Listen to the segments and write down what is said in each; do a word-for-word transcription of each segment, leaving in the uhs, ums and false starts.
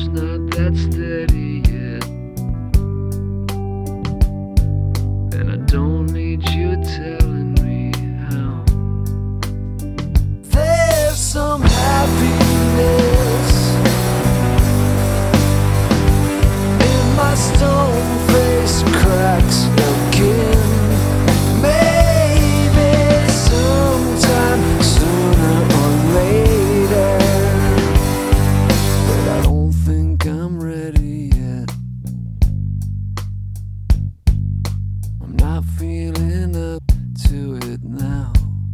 just not that steady yet. And I don't need you telling me how. There's some happiness in my stone-faced cracks again. Maybe sometime sooner or later, but I don't think I'm ready yet. I'm not feeling up to it now.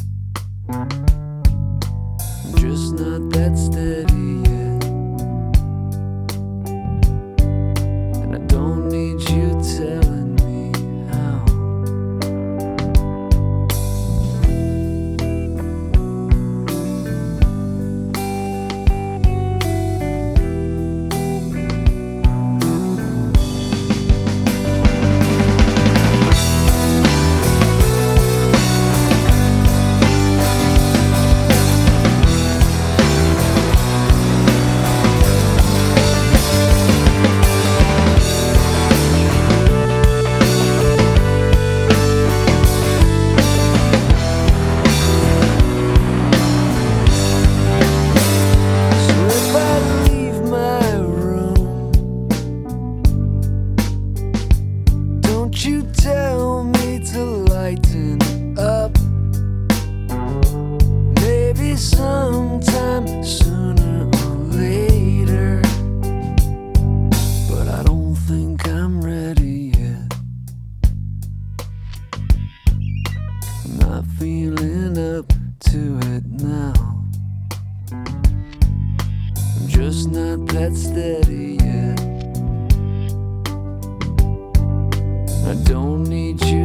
I'm just not that steady yet. And I don't need you telling me how. You tell me to lighten up. Maybe sometime sooner or later, but I don't think I'm ready yet. I'm not feeling up to it now. I'm just not that steady yet. I don't need you